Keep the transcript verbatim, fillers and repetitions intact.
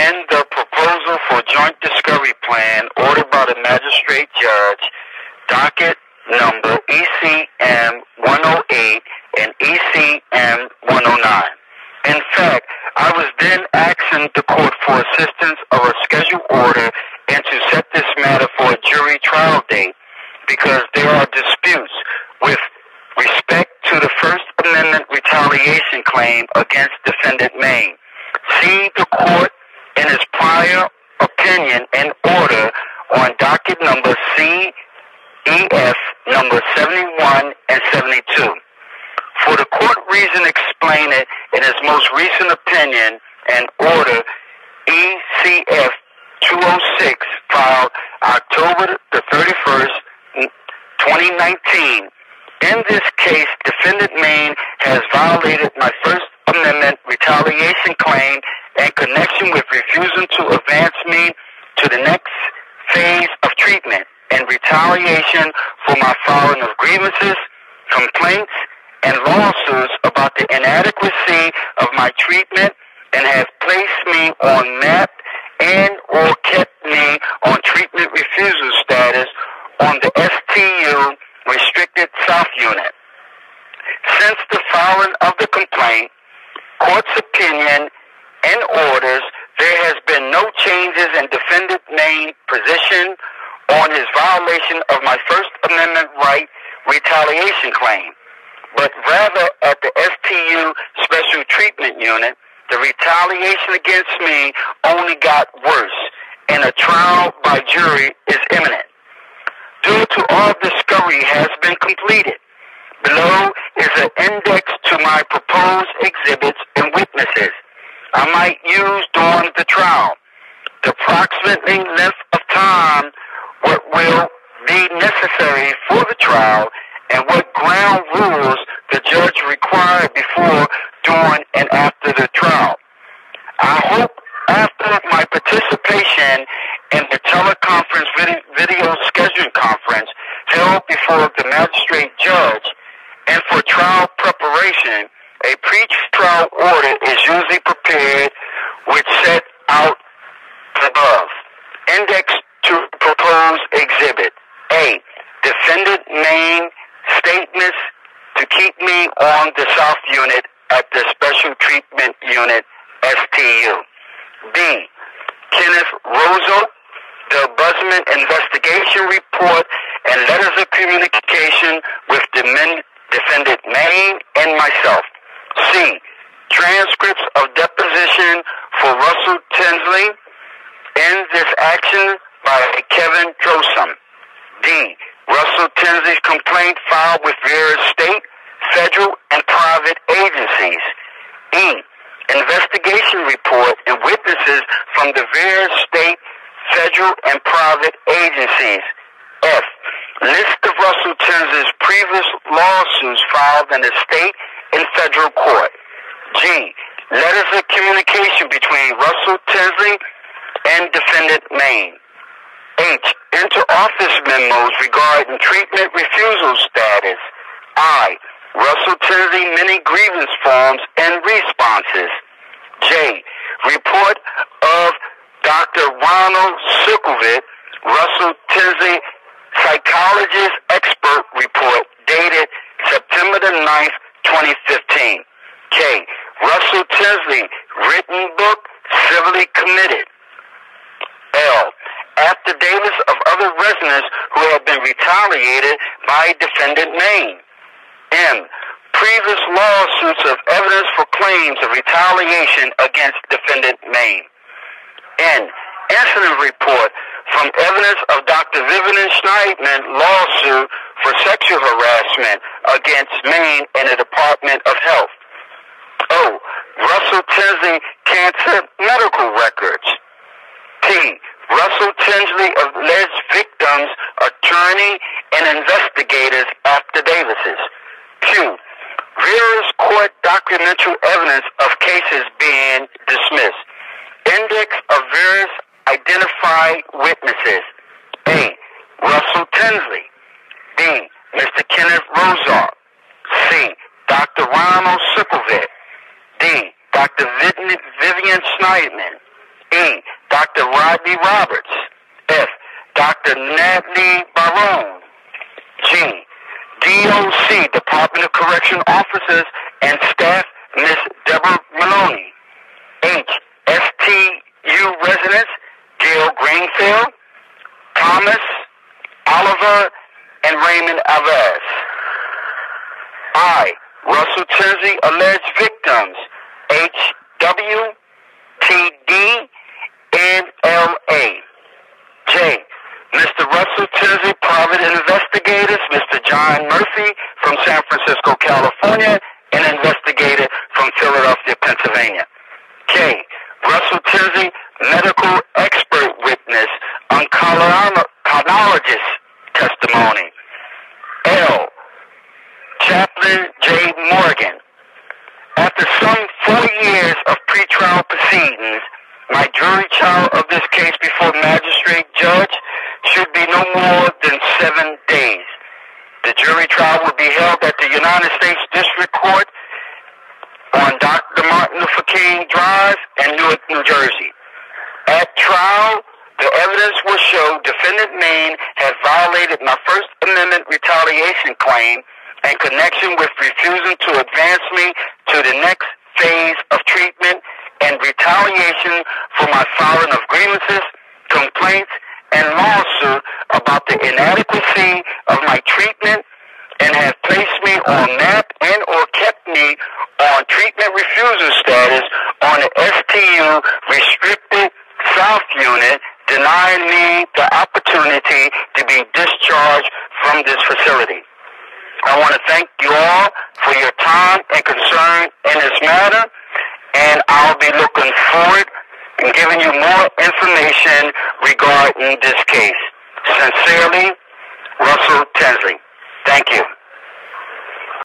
in the proposal for joint discovery plan ordered by the magistrate judge, docket number E C M one oh eight and E C M one oh nine. In fact, I was then asking the court for assistance of a scheduled order and to set this matter for a jury trial date because there are disputes with respect to the First Amendment retaliation claim against defendant Maine. See the court in its prior opinion and order on docket number C E F number seventy-one and seventy-two. For the court reason explain it in its most recent opinion and order E C F two oh six filed October the thirty-first, twenty nineteen. In this case, defendant Maine has violated my First Amendment retaliation claim in connection with refusing to advance me to the next phase of treatment and retaliation for my filing of grievances, complaints, and lawsuits about the inadequacy of my treatment and has placed me on M A P and or kept me on treatment refusal status on the S T U Restricted South Unit. Since the filing of the complaint, court's opinion, and orders, there has been no changes in defendant Maine's position on his violation of my First Amendment right retaliation claim, but rather at the S T U Special Treatment Unit, the retaliation against me only got worse, and a trial by jury is imminent. Due to all discovery has been completed, below is an index to my proposed exhibits and witnesses I might use during the trial. The approximately length of time, what will be necessary for the trial, and what ground rules the judge required before, during, and after the trial. I hope after my participation in the teleconference video, video scheduling conference held before the magistrate judge and for trial preparation, a pre-trial order is usually prepared which set out above. Index to proposed exhibit. A. Defendant Maine statements to keep me on the South Unit at the Special Treatment Unit, S T U. B. Kenneth Rozo, the Ombudsman investigation report and letters of communication with the men, defendant Maine and myself. C. Transcripts of deposition for Russell Tinsley in this action by Kevin Drosom. D. Russell Tinsley's complaint filed with various state, federal, and private agencies. E. Investigation report and witnesses from the various state, federal, and private agencies. F. List of Russell Tinsley's previous lawsuits filed in the state and federal court. G. Letters of communication between Russell Tinsley and defendant Maine. H. Inter-office memos regarding treatment refusal status. I. Russell Tinsley many grievance forms and responses. J. Report of Doctor Ronald Sukovit, Russell Tinsley psychologist expert report dated September the ninth, twenty fifteen. K. Russell Tinsley written book civilly committed. L. Affidavits of other residents who have been retaliated by defendant Maine. M. Previous lawsuits of evidence for claims of retaliation against defendant Maine. N. Incident report from evidence of Doctor Vivian Schneidman lawsuit for sexual harassment against Maine and the Department of Health. O. Russell Tinsley cancer medical records. T. Russell Tinsley alleged victims, attorney, and investigators affidavits. Q. Various court documentary evidence of cases being dismissed. Index of various identified witnesses. A. Russell Tinsley. B. Mister Kenneth Rozar. C. Doctor Ronald Sukovit. D. Doctor Vivian Schneidman. E. Doctor Rodney Roberts. F. Doctor Natalie Barone. G. D O C, Department of Correction Officers and Staff, Miss Deborah Maloney. H. S T U residents, Gail Greenfield, Thomas, Oliver, and Raymond Alvarez. I. Russell Tinsley, alleged victims, H W, T D, and L A. J. Mister Russell Tinsley, private investigators, Mister John Murphy from San Francisco, California, an investigator from Philadelphia, Pennsylvania. K. Russell Tinsley, medical expert witness, oncologist testimony. L. Chaplain J. Morgan. After some four years of pretrial proceedings, my jury trial of this case before magistrate judge should be no more than seven days. The jury trial will be held at the United States District Court on Doctor Martin Luther King Drive in Newark, New Jersey. At trial, the evidence will show defendant Maine had violated my First Amendment retaliation claim in connection with refusing to advance me to the next phase of treatment and retaliation for my filing of grievances, complaints, and lawsuit about the inadequacy of my treatment and have placed me on M A P and or kept me on treatment refusal status on the S T U restricted South Unit, denying me the opportunity to be discharged from this facility. I want to thank you all for your time and concern in this matter, and I'll be looking forward and giving you more information regarding this case. Sincerely, Russell Tinsley. Thank you.